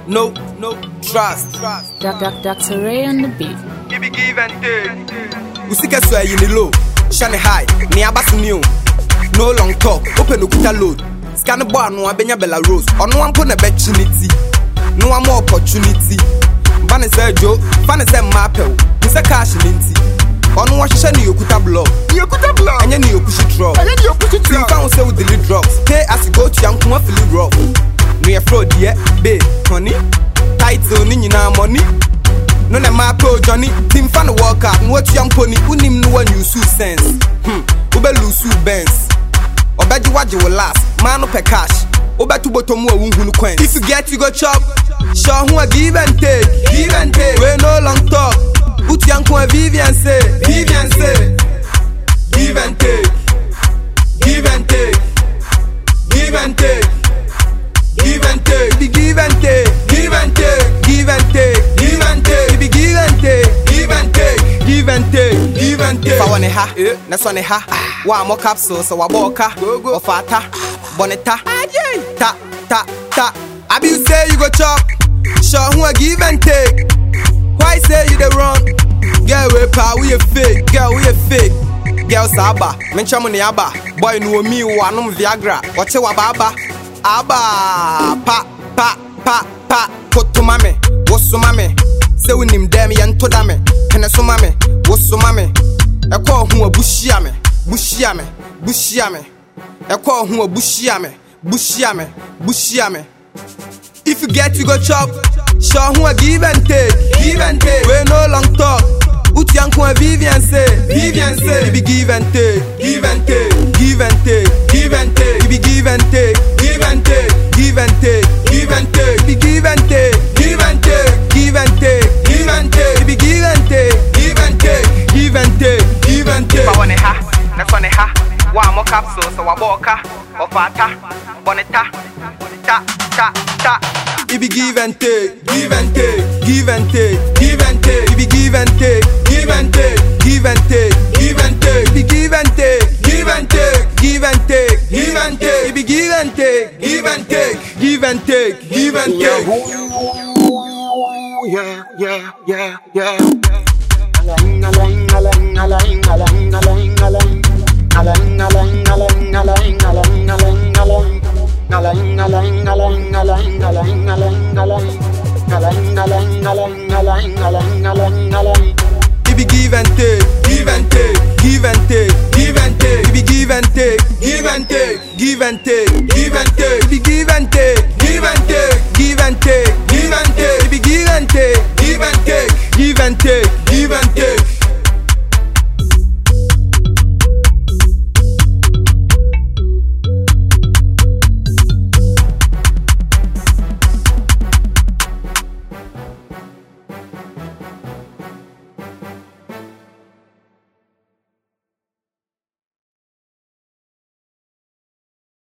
no trust. Dr. Ray on the beat. Give me give and take. Usika swear you need low, shine high, ni abasi new. No long talk, open ukuta load. Scan the bar no abenya Bella Rose. On one put a opportunity, no one more opportunity. Bana say Joe, Fana say Mapel, Mr. Cash Linty. On one shiny ukuta block, and then you push it drop. You can't say with the lead drops. Hey, as you go to young come feel rough. Near fraud, yeah, babe, honey. Tight zone in your money. No na my pro Johnny. Team fan walk out. What young pony? Unim no one you sue sense. Ube lusu Benz. Obeji waji will last. Man up a cash. Obe to bottom wa wunhunu quen. If you get you go chop. Show who a give and take. Give and take. We no long talk. Put young kwa Vivian say. Vivian say. Give and take. Give and take. Give and take. Give and take, be give and take, give and take, give and take, give and take, be give and take, give and take, give and take, give and take. If I want a ha, that's on a ha. One more capsule, so I walk or fata, boneta, ta. I be you say you go chop, show who a give and take. Why say you the wrong? Girl, we power, we a fake, girl, we a fake. Girl, Saba, mention money Abba, boy, no me, one Viagra, watch your baba. Aba pa koto mame woso mame se wonim dem ye nto da me kene so mame woso mame ekọ hu abuhia me ekọ hu abuhia me if you get you go chop show who a give and take we no long talk uti anko Vivian say be give and take give and take give and take give and take be give and take give and take give and take give and take be give and take give and take give and take give and take be give and take give and take give and take give and take I want a ha that's on a ha one more capsule so I walk or fata boneta ta it be give and take give and take give and take give and take it be give and take give and take give and take give and take be give and take give and take give and take give and take it be give and take give and take give and take give and take It be give and take, give and take, give and take, give and take. It be give and take, give and take, give and take, give and take. It be give and take, give and take.